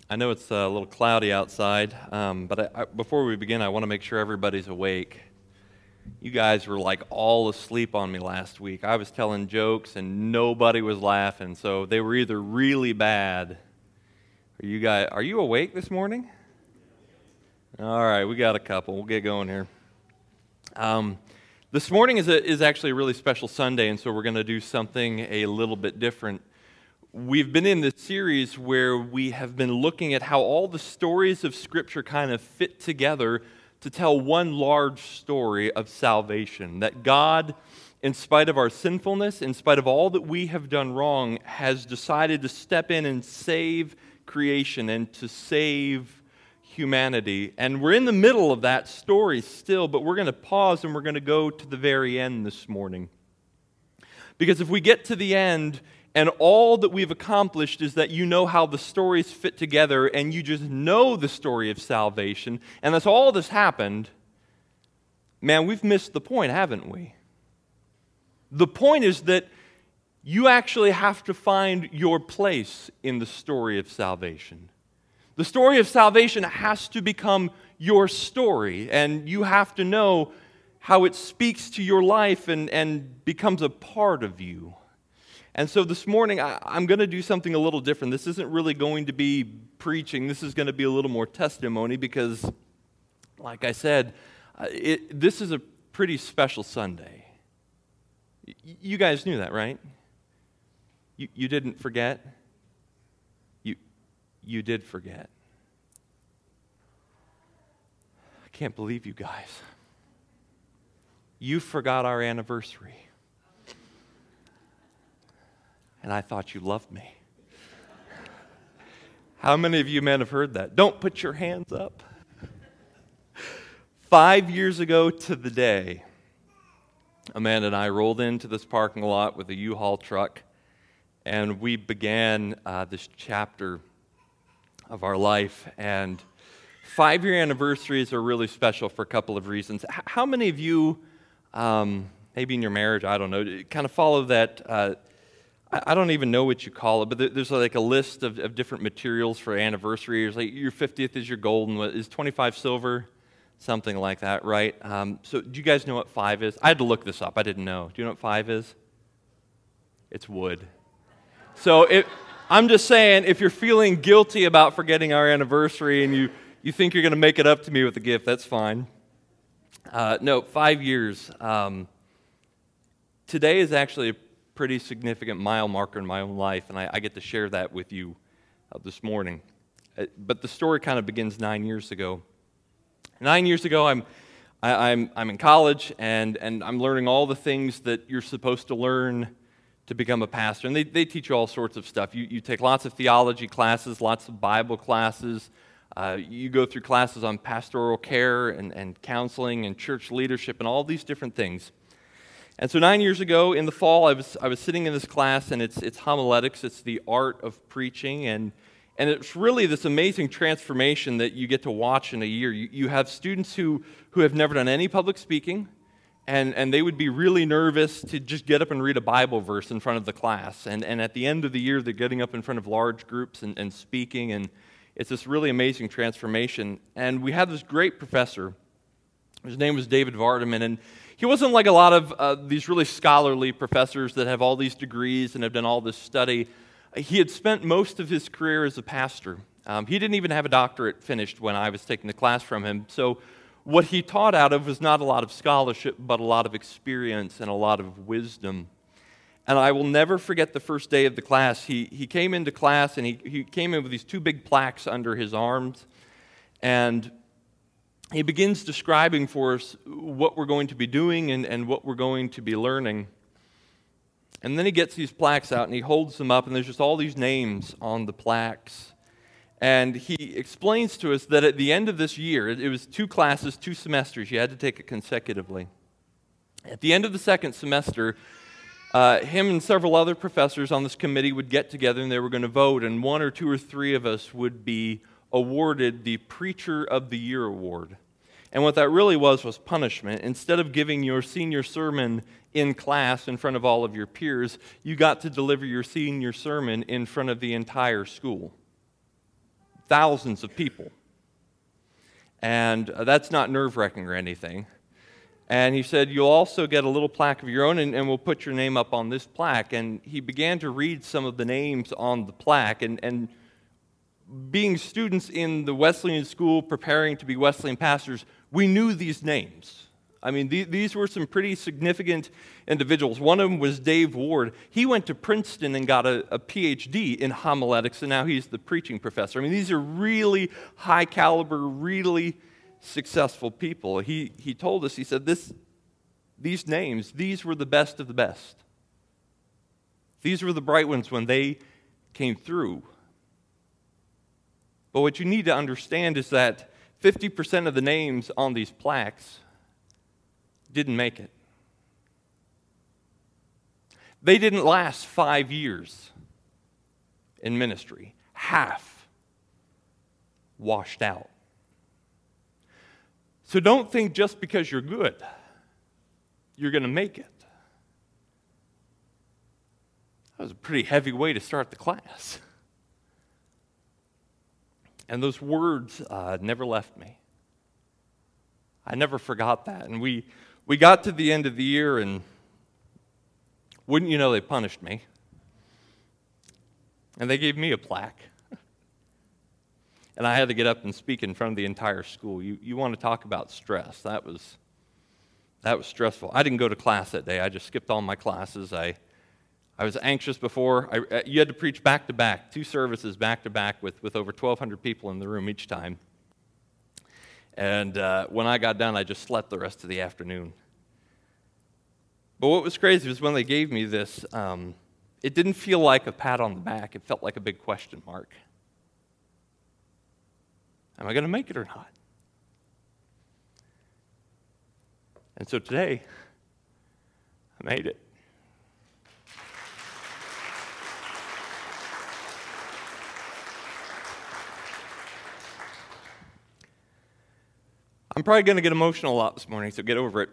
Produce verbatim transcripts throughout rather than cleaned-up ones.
I know it's a little cloudy outside, um, but I, I, before we begin, I want to make sure everybody's awake. You guys were like all asleep on me last week. I was telling jokes and nobody was laughing, so they were either really bad. Are you guys? Are you awake this morning? All right, we got a couple. We'll get going here. Um, this morning is a, is actually a really special Sunday, and so we're going to do something a little bit different. We've been in this series where we have been looking at how all the stories of Scripture kind of fit together to tell one large story of salvation. That God, in spite of our sinfulness, in spite of all that we have done wrong, has decided to step in and save creation and to save humanity. And we're in the middle of that story still, but we're going to pause and we're going to go to the very end this morning. Because if we get to the end, and all that we've accomplished is that you know how the stories fit together and you just know the story of salvation, and that's all that's happened, man, we've missed the point, haven't we? The point is that you actually have to find your place in the story of salvation. The story of salvation has to become your story, and you have to know how it speaks to your life and, and becomes a part of you. And so this morning, I, I'm going to do something a little different. This isn't really going to be preaching. This is going to be a little more testimony because, like I said, uh, it, this is a pretty special Sunday. Y- you guys knew that, right? You, you didn't forget? You, you did forget. I can't believe you guys. You forgot our anniversary. And I thought you loved me. How many of you men have heard that? Don't put your hands up. Five years ago to the day, Amanda and I rolled into this parking lot with a U-Haul truck, and we began uh, this chapter of our life. And five-year anniversaries are really special for a couple of reasons. H- how many of you, um, maybe in your marriage, I don't know, kind of follow that uh, I don't even know what you call it, but there's like a list of, of different materials for anniversaries. Like your fiftieth is your golden, is twenty-five silver, something like that, right? Um, so do you guys know what five is? I had to look this up. I didn't know. Do you know what five is? It's wood. So it, I'm just saying, if you're feeling guilty about forgetting our anniversary and you, you think you're going to make it up to me with a gift, that's fine. Uh, no, five years. Um, today is actually a pretty significant mile marker in my own life, and I, I get to share that with you uh, this morning. Uh, but the story kind of begins nine years ago. Nine years ago, I'm I, I'm I'm in college, and and I'm learning all the things that you're supposed to learn to become a pastor. And they they teach you all sorts of stuff. You you take lots of theology classes, lots of Bible classes. Uh, you go through classes on pastoral care and and counseling and church leadership and all these different things. And so nine years ago in the fall, I was I was sitting in this class, and it's it's homiletics. It's the art of preaching, and and it's really this amazing transformation that you get to watch in a year. You you have students who who have never done any public speaking, and and they would be really nervous to just get up and read a Bible verse in front of the class. And and at the end of the year, they're getting up in front of large groups and, and speaking, and it's this really amazing transformation. And we had this great professor. His name was David Vardaman, and he wasn't like a lot of uh, these really scholarly professors that have all these degrees and have done all this study. He had spent most of his career as a pastor. Um, he didn't even have a doctorate finished when I was taking the class from him. So what he taught out of was not a lot of scholarship, but a lot of experience and a lot of wisdom. And I will never forget the first day of the class. He he came into class, and he, he came in with these two big plaques under his arms, and he begins describing for us what we're going to be doing and, and what we're going to be learning. And then he gets these plaques out and he holds them up, and there's just all these names on the plaques. And he explains to us that at the end of this year, it was two classes, two semesters, you had to take it consecutively. At the end of the second semester, uh, him and several other professors on this committee would get together and they were going to vote, and one or two or three of us would be awarded the Preacher of the Year award. And what that really was was punishment. Instead of giving your senior sermon in class in front of all of your peers, you got to deliver your senior sermon in front of the entire school. thousands of people. And uh, that's not nerve-wracking or anything. And he said, you'll also get a little plaque of your own, and, and we'll put your name up on this plaque. And he began to read some of the names on the plaque. And, and being students in the Wesleyan school, preparing to be Wesleyan pastors, we knew these names. I mean, th- these were some pretty significant individuals. One of them was Dave Ward. He went to Princeton and got a, a P H D in homiletics, and now he's the preaching professor. I mean, these are really high caliber, really successful people. He he told us, he said, this, these names, these were the best of the best. These were the bright ones when they came through. But what you need to understand is that fifty percent of the names on these plaques didn't make it. They didn't last five years in ministry. Half washed out. So don't think just because you're good, you're going to make it. That was a pretty heavy way to start the class. And those words uh, never left me. I never forgot that. And we, we got to the end of the year, and wouldn't you know, they punished me. And they gave me a plaque. And I had to get up and speak in front of the entire school. You, you want to talk about stress. That was, that was stressful. I didn't go to class that day. I just skipped all my classes. I, I was anxious before. I, you had to preach back-to-back, two services back-to-back with, with over twelve hundred people in the room each time. And uh, when I got done, I just slept the rest of the afternoon. But what was crazy was when they gave me this, um, it didn't feel like a pat on the back. It felt like a big question mark. Am I going to make it or not? And so today, I made it. I'm probably going to get emotional a lot this morning, so get over it.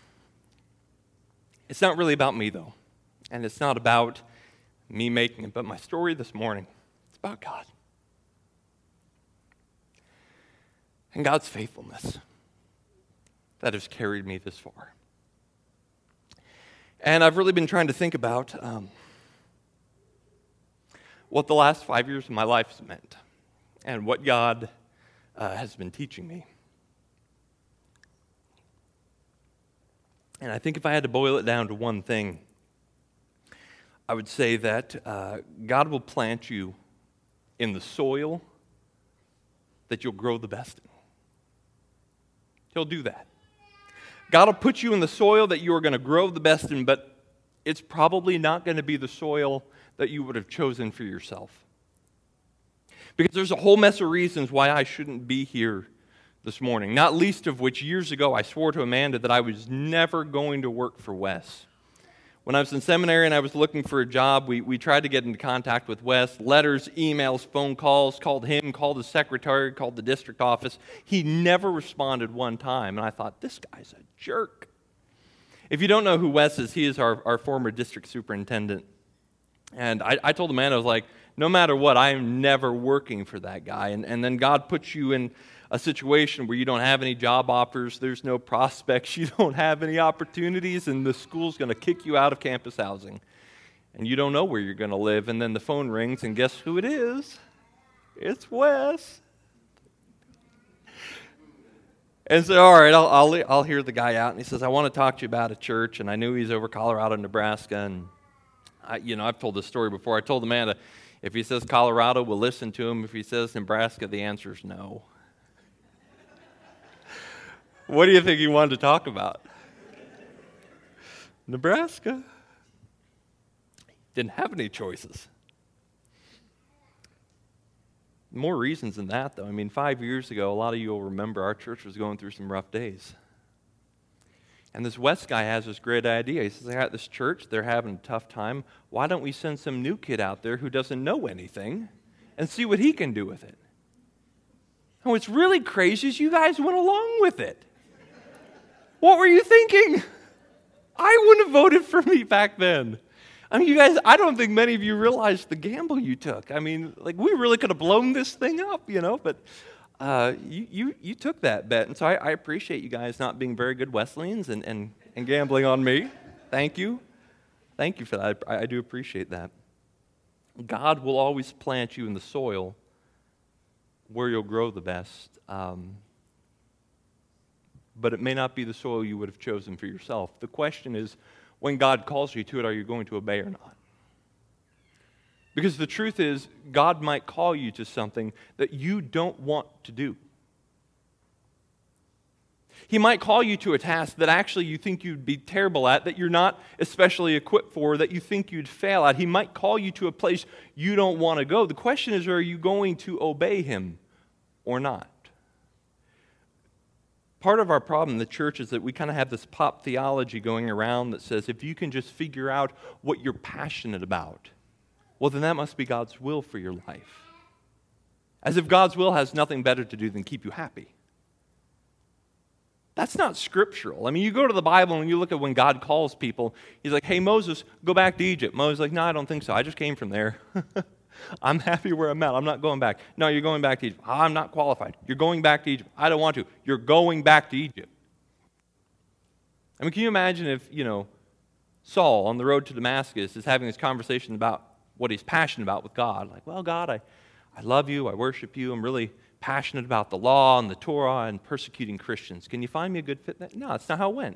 It's not really about me, though. And it's not about me making it, but my story this morning, it's about God. And God's faithfulness that has carried me this far. And I've really been trying to think about um, what the last five years of my life has meant and what God uh, has been teaching me. And I think if I had to boil it down to one thing, I would say that uh, God will plant you in the soil that you'll grow the best in. He'll do that. God will put you in the soil that you are going to grow the best in, but it's probably not going to be the soil that you would have chosen for yourself. Because there's a whole mess of reasons why I shouldn't be here this morning, not least of which years ago I swore to Amanda that I was never going to work for Wes. When I was in seminary and I was looking for a job, we, we tried to get into contact with Wes. Letters, emails, phone calls, called him, called his secretary, called the district office. He never responded one time, and I thought, this guy's a jerk. If you don't know who Wes is, he is our, our former district superintendent. And I, I told Amanda, I was like, no matter what, I am never working for that guy. And, and then God puts you in a situation where you don't have any job offers, there's no prospects, you don't have any opportunities, and the school's going to kick you out of campus housing. And you don't know where you're going to live, and then the phone rings, and guess who it is? It's Wes. And so, all right, I'll, I'll, I'll hear the guy out, and he says, I want to talk to you about a church, and I knew he's over Colorado, Nebraska, and I, you know, I've told this story before. I told Amanda, if he says Colorado, we'll listen to him. If he says Nebraska, the answer is no. What do you think he wanted to talk about? Nebraska. Didn't have any choices. More reasons than that, though. I mean, five years ago, a lot of you will remember our church was going through some rough days. And this West guy has this great idea. He says, I got this church, they're having a tough time. Why don't we send some new kid out there who doesn't know anything and see what he can do with it? And what's really crazy is you guys went along with it. What were you thinking? I wouldn't have voted for me back then. I mean, you guys, I don't think many of you realize the gamble you took. I mean, like, we really could have blown this thing up, you know, but uh, you, you you took that bet. And so I, I appreciate you guys not being very good Wesleyans and, and, and gambling on me. Thank you. Thank you for that. I, I do appreciate that. God will always plant you in the soil where you'll grow the best. Um, but it may not be the soil you would have chosen for yourself. The question is, when God calls you to it, are you going to obey or not? Because the truth is, God might call you to something that you don't want to do. He might call you to a task that actually you think you'd be terrible at, that you're not especially equipped for, that you think you'd fail at. He might call you to a place you don't want to go. The question is, are you going to obey Him or not? Part of our problem in the church is that we kind of have this pop theology going around that says if you can just figure out what you're passionate about, well, then that must be God's will for your life. As if God's will has nothing better to do than keep you happy. That's not scriptural. I mean, you go to the Bible and you look at when God calls people, He's like, hey, Moses, go back to Egypt. Moses is like, no, I don't think so. I just came from there. I'm happy where I'm at. I'm not going back. No, you're going back to Egypt. I'm not qualified. You're going back to Egypt. I don't want to. You're going back to Egypt. I mean, can you imagine if, you know, Saul on the road to Damascus is having this conversation about what he's passionate about with God. Like, well, God, I, I love you. I worship you. I'm really passionate about the law and the Torah and persecuting Christians. Can you find me a good fit? No, that's not how it went.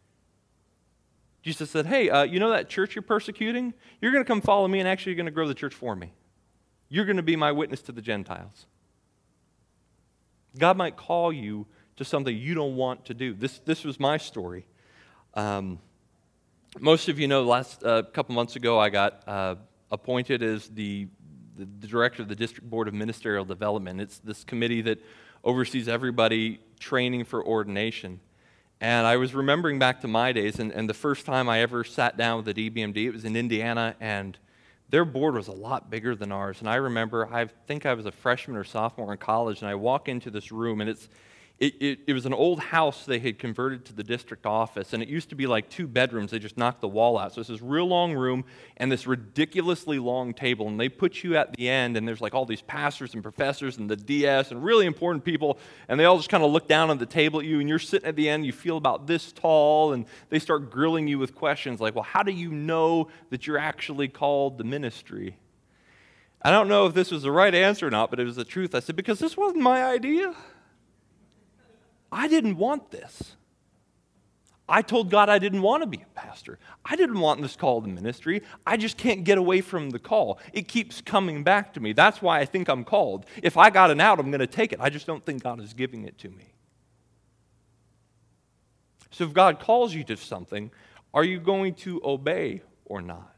Jesus said, hey, uh, you know that church you're persecuting? You're going to come follow me, and actually you're going to grow the church for me. You're going to be my witness to the Gentiles. God might call you to something you don't want to do. This, this was my story. Um, most of you know, last uh, couple months ago, I got uh, appointed as the, the, the director of the District Board of Ministerial Development. It's this committee that oversees everybody training for ordination. And I was remembering back to my days, and, and the first time I ever sat down with the D B M D, it was in Indiana, and their board was a lot bigger than ours. And I remember, I think I was a freshman or sophomore in college, and I walk into this room, and it's it, it, it was an old house they had converted to the district office, and it used to be like two bedrooms. They just knocked the wall out. So it's this real long room and this ridiculously long table, and they put you at the end, and there's like all these pastors and professors and the D S and really important people, and they all just kind of look down on the table at you, and you're sitting at the end, you feel about this tall, and they start grilling you with questions like, well, how do you know that you're actually called to ministry? I don't know if this was the right answer or not, but it was the truth. I said, because this wasn't my idea. I didn't want this. I told God I didn't want to be a pastor. I didn't want this call to ministry. I just can't get away from the call. It keeps coming back to me. That's why I think I'm called. If I got an out, I'm going to take it. I just don't think God is giving it to me. So if God calls you to something, are you going to obey or not?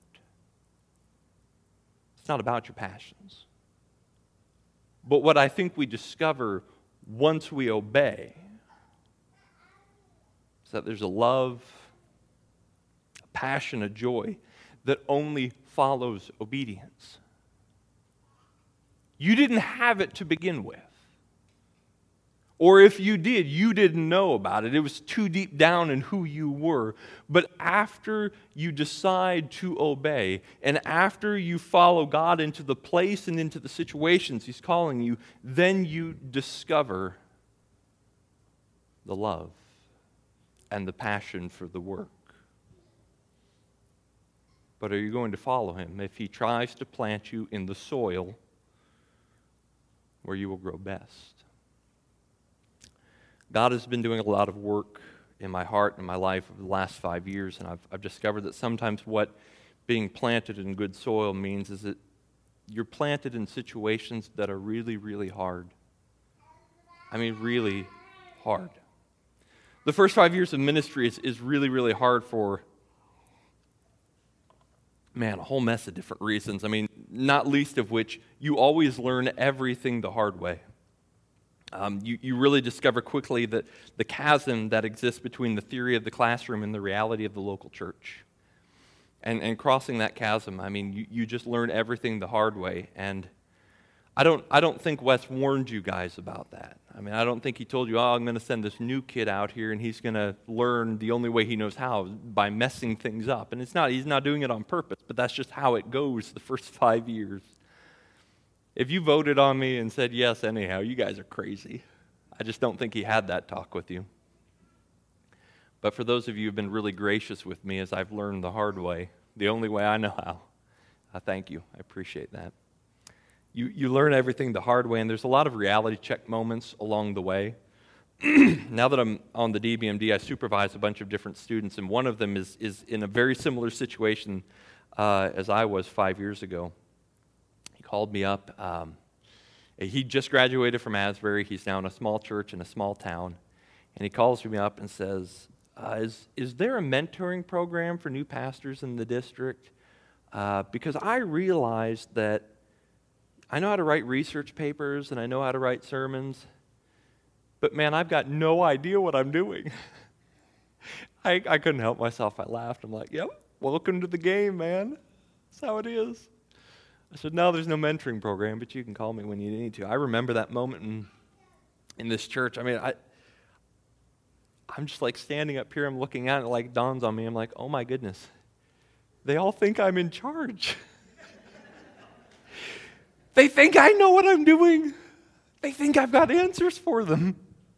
It's not about your passions. But what I think we discover once we obey is that there's a love, a passion, a joy that only follows obedience. You didn't have it to begin with. Or if you did, you didn't know about it. It was too deep down in who you were. But after you decide to obey, and after you follow God into the place and into the situations He's calling you, then you discover the love and the passion for the work. But are you going to follow Him if He tries to plant you in the soil where you will grow best? God has been doing a lot of work in my heart and my life over the last five years, and I've, I've discovered that sometimes what being planted in good soil means is that you're planted in situations that are really, really hard. I mean, really hard. The first five years of ministry is, is really, really hard for, man, a whole mess of different reasons. I mean, not least of which, you always learn everything the hard way. Um, you, you really discover quickly that the chasm that exists between the theory of the classroom and the reality of the local church. And, and crossing that chasm, I mean, you, you just learn everything the hard way. And I don't, I don't think Wes warned you guys about that. I mean, I don't think he told you, oh, I'm going to send this new kid out here and he's going to learn the only way he knows how, by messing things up. And it's not, he's not doing it on purpose, but that's just how it goes the first five years. If you voted on me and said yes anyhow, you guys are crazy. I just don't think he had that talk with you. But for those of you who have been really gracious with me as I've learned the hard way, the only way I know how, I thank you. I appreciate that. You, you learn everything the hard way, and there's a lot of reality check moments along the way. Now that I'm on the D B M D, I supervise a bunch of different students, and one of them is, is in a very similar situation uh, as I was five years ago. He called me up. Um, he just graduated from Asbury. He's now in a small church in a small town, and he calls me up and says, uh, is, is there a mentoring program for new pastors in the district? Uh, because I realized that I know how to write research papers and I know how to write sermons, but man, I've got no idea what I'm doing. I, I couldn't help myself. I laughed. I'm like, yep, welcome to the game, man. That's how it is. I said, no, there's no mentoring program, but you can call me when you need to. I remember that moment in, in this church. I mean, I, I'm just like standing up here, I'm looking at it, like dawns on me. I'm like, oh my goodness, they all think I'm in charge. They think I know what I'm doing. They think I've got answers for them.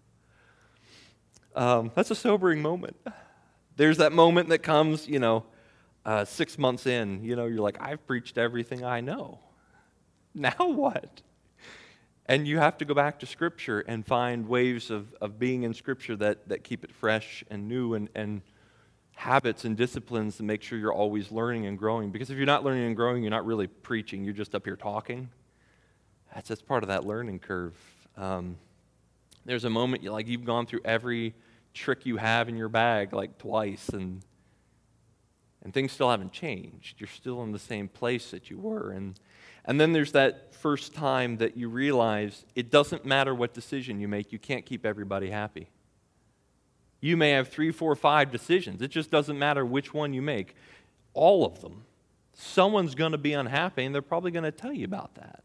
Um, that's a sobering moment. There's that moment that comes, you know, uh, six months in. You know, you're like, I've preached everything I know. Now what? And you have to go back to Scripture and find ways of, of being in Scripture that, that keep it fresh and new, and, and habits and disciplines to make sure you're always learning and growing. Because if you're not learning and growing, you're not really preaching. You're just up here talking. That's, that's part of that learning curve. Um, there's a moment you like you've gone through every trick you have in your bag like twice, and and things still haven't changed. You're still in the same place that you were. And and then there's that first time that you realize it doesn't matter what decision you make. You can't keep everybody happy. You may have three, four, five decisions. It just doesn't matter which one you make. All of them. Someone's going to be unhappy, and they're probably going to tell you about that.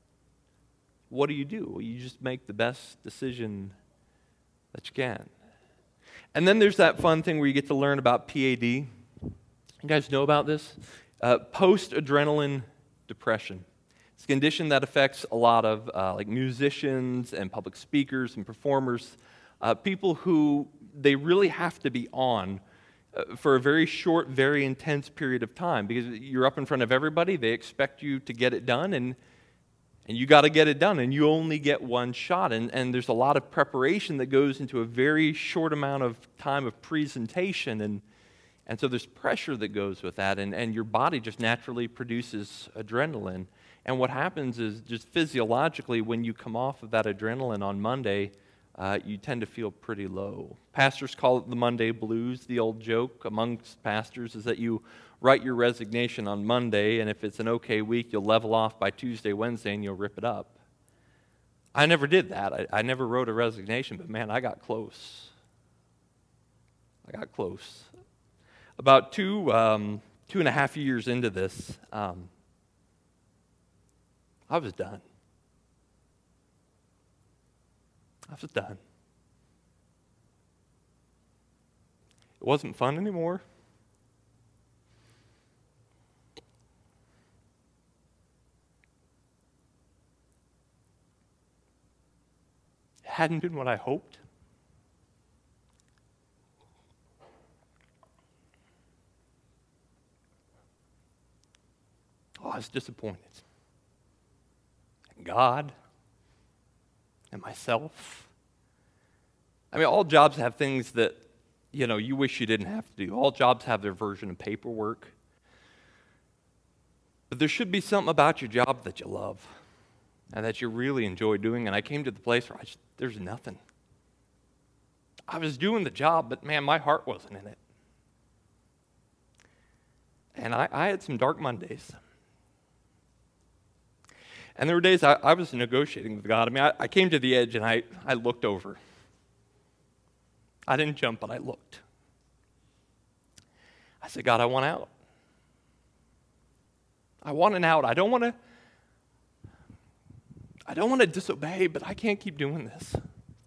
What do you do? Well, you just make the best decision that you can. And then there's that fun thing where you get to learn about P A D. You guys know about this? Uh, post-adrenaline depression. It's a condition that affects a lot of uh, like musicians and public speakers and performers, uh, people who they really have to be on uh, for a very short, very intense period of time, because you're up in front of everybody. They expect you to get it done, and And you got to get it done, and you only get one shot. And, and there's a lot of preparation that goes into a very short amount of time of presentation. And, and so there's pressure that goes with that, and, and your body just naturally produces adrenaline. And what happens is just physiologically, when you come off of that adrenaline on Monday, uh, you tend to feel pretty low. Pastors call it the Monday blues. The old joke amongst pastors is that you write your resignation on Monday, and if it's an okay week, you'll level off by Tuesday, Wednesday, and you'll rip it up. I never did that. I, I never wrote a resignation, but man, I got close. I got close. About two, um, two and a half years into this, um, I was done. I was done. It wasn't fun anymore. Hadn't been what I hoped. Oh, I was disappointed. And God and myself. I mean, all jobs have things that, you know, you wish you didn't have to do. All jobs have their version of paperwork. But there should be something about your job that you love and that you really enjoy doing. And I came to the place where I just, there's nothing. I was doing the job, but man, my heart wasn't in it. And I, I had some dark Mondays. And there were days I, I was negotiating with God. I mean, I, I came to the edge and I, I looked over. I didn't jump, but I looked. I said, God, I want out. I want an out. I don't want to I don't want to disobey, but I can't keep doing this.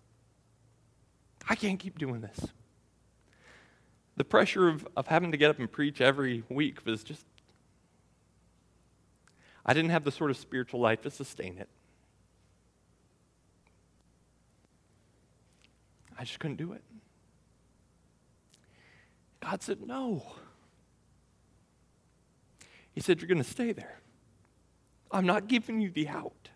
I can't keep doing this. The pressure of, of having to get up and preach every week was just, I didn't have the sort of spiritual life to sustain it. I just couldn't do it. God said, no. He said, you're going to stay there. I'm not giving you the out.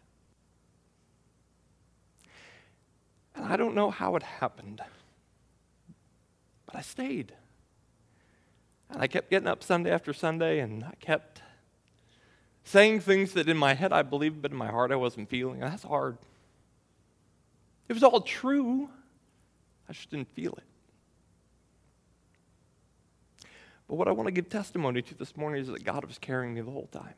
And I don't know how it happened, but I stayed. And I kept getting up Sunday after Sunday, and I kept saying things that in my head I believed, but in my heart I wasn't feeling. And that's hard. It was all true. I just didn't feel it. But what I want to give testimony to this morning is that God was carrying me the whole time.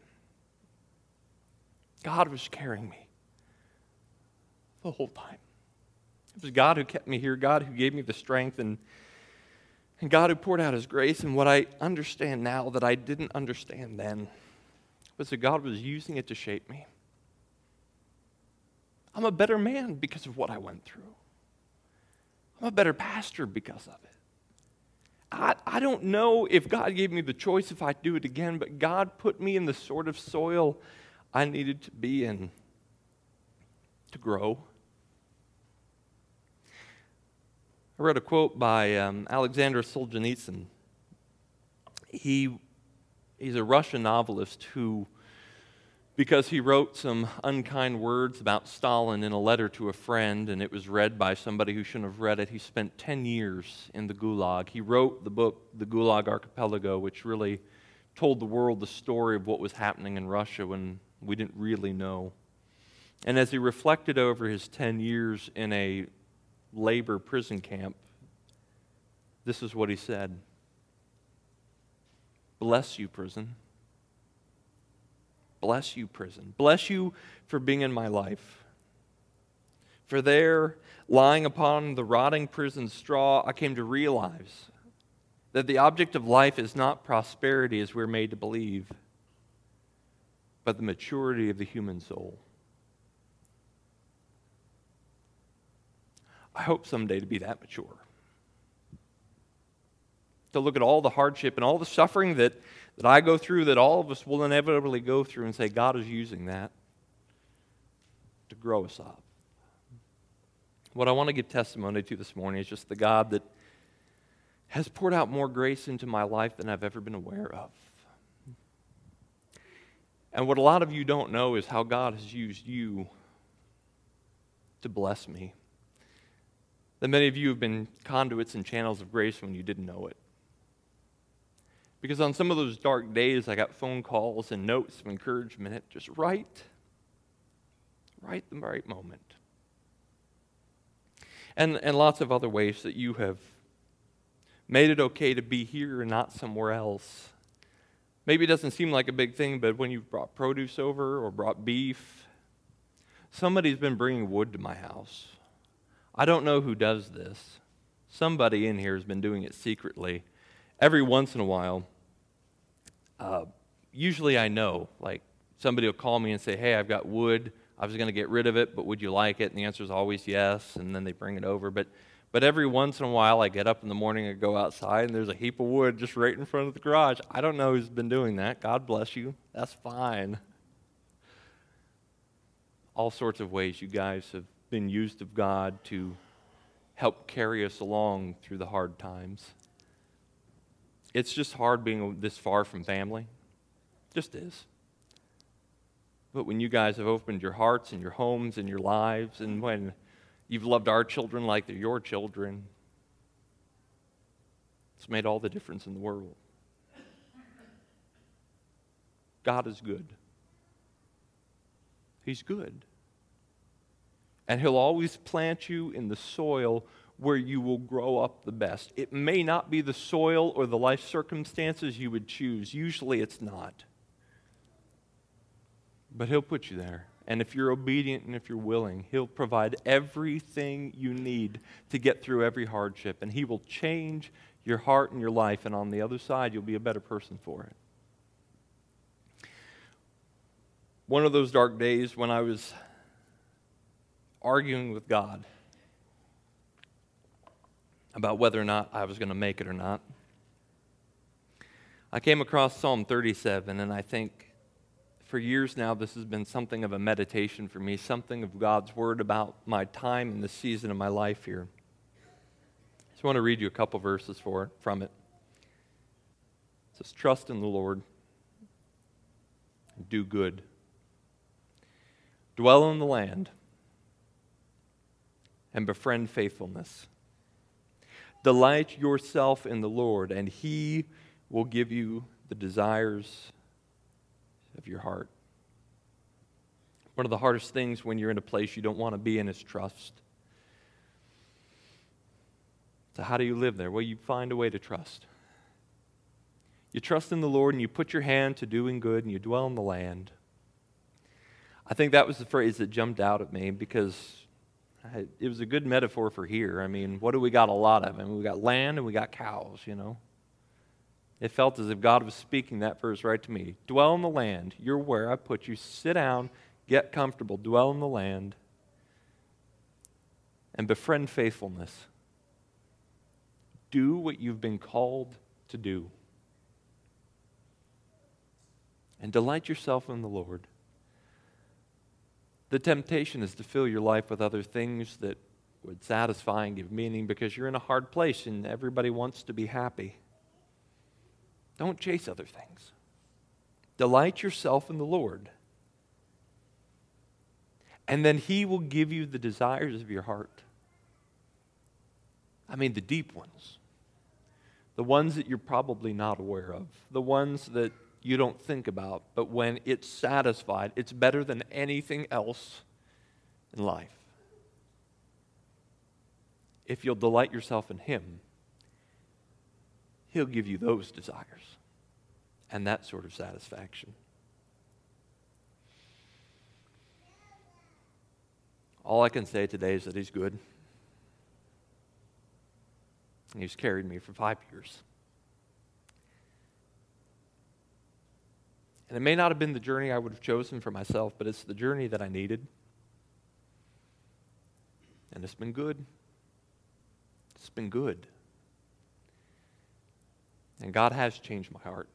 God was carrying me the whole time. It was God who kept me here, God who gave me the strength, and, and God who poured out His grace. And what I understand now that I didn't understand then was that God was using it to shape me. I'm a better man because of what I went through. I'm a better pastor because of it. I, I don't know if God gave me the choice if I'd do it again, but God put me in the sort of soil I needed to be in to grow. I read a quote by um, Alexander Solzhenitsyn. He, he's a Russian novelist who, because he wrote some unkind words about Stalin in a letter to a friend, and it was read by somebody who shouldn't have read it, he spent ten years in the Gulag. He wrote the book, The Gulag Archipelago, which really told the world the story of what was happening in Russia when we didn't really know. And as he reflected over his ten years in a labor prison camp, this is what he said. Bless you, prison. Bless you, prison. Bless you for being in my life. For there, lying upon the rotting prison straw, I came to realize that the object of life is not prosperity as we're made to believe, but the maturity of the human soul. I hope someday to be that mature. To look at all the hardship and all the suffering that, that I go through, that all of us will inevitably go through, and say, God is using that to grow us up. What I want to give testimony to this morning is just the God that has poured out more grace into my life than I've ever been aware of. And what a lot of you don't know is how God has used you to bless me. That many of you have been conduits and channels of grace when you didn't know it. Because on some of those dark days, I got phone calls and notes of encouragement at just right, right the right moment. And, and lots of other ways that you have made it okay to be here and not somewhere else. Maybe it doesn't seem like a big thing, but when you've brought produce over or brought beef, somebody's been bringing wood to my house. I don't know who does this. Somebody in here has been doing it secretly. Every once in a while, uh, usually I know, like somebody will call me and say, hey, I've got wood. I was going to get rid of it, but would you like it? And the answer is always yes, and then they bring it over. But but every once in a while, I get up in the morning and go outside, and there's a heap of wood just right in front of the garage. I don't know who's been doing that. God bless you. That's fine. All sorts of ways you guys have been used of God to help carry us along through the hard times. It's just hard being this far from family. It just is. But when you guys have opened your hearts and your homes and your lives, and when you've loved our children like they're your children, it's made all the difference in the world. God is good. He's good. And He'll always plant you in the soil where you will grow up the best. It may not be the soil or the life circumstances you would choose. Usually it's not. But He'll put you there. And if you're obedient and if you're willing, He'll provide everything you need to get through every hardship. And He will change your heart and your life. And on the other side, you'll be a better person for it. One of those dark days when I was arguing with God about whether or not I was going to make it or not. I came across Psalm thirty-seven, and I think for years now this has been something of a meditation for me, something of God's Word about my time and the season of my life here. I just want to read you a couple verses for, from it. It says, "Trust in the Lord and do good. Dwell in the land and befriend faithfulness. Delight yourself in the Lord, and He will give you the desires of your heart." One of the hardest things when you're in a place you don't want to be in is trust. So how do you live there? Well, you find a way to trust. You trust in the Lord and you put your hand to doing good and you dwell in the land. I think that was the phrase that jumped out at me because I, it was a good metaphor for here. I mean, what do we got a lot of? I mean, we got land and we got cows, you know. It felt as if God was speaking that verse right to me. Dwell in the land. You're where I put you. Sit down, get comfortable, dwell in the land, and befriend faithfulness. Do what you've been called to do. And delight yourself in the Lord. The temptation is to fill your life with other things that would satisfy and give meaning because you're in a hard place and everybody wants to be happy. Don't chase other things. Delight yourself in the Lord. And then He will give you the desires of your heart. I mean, the deep ones. The ones that you're probably not aware of. The ones that you don't think about. But when it's satisfied, it's better than anything else in life. If you'll delight yourself in Him, He'll give you those desires and that sort of satisfaction. All I can say today is that He's good. And He's carried me for five years. And it may not have been the journey I would have chosen for myself, but it's the journey that I needed. And it's been good. It's been good. And God has changed my heart.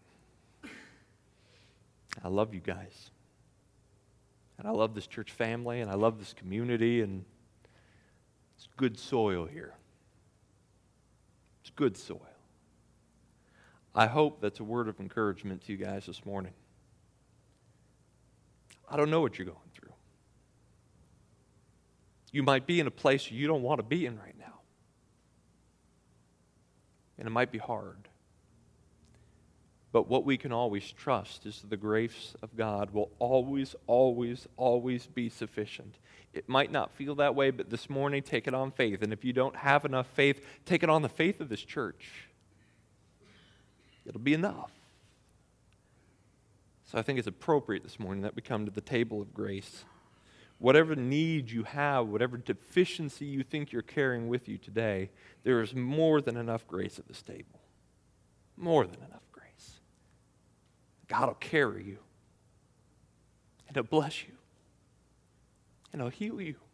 I love you guys. And I love this church family, and I love this community, and it's good soil here. It's good soil. I hope that's a word of encouragement to you guys this morning. I don't know what you're going through. You might be in a place you don't want to be in right now. And it might be hard. But what we can always trust is the grace of God will always, always, always be sufficient. It might not feel that way, but this morning, take it on faith. And if you don't have enough faith, take it on the faith of this church. It'll be enough. So I think it's appropriate this morning that we come to the table of grace. Whatever need you have, whatever deficiency you think you're carrying with you today, there is more than enough grace at this table. More than enough grace. God will carry you. And He'll bless you. And He'll heal you.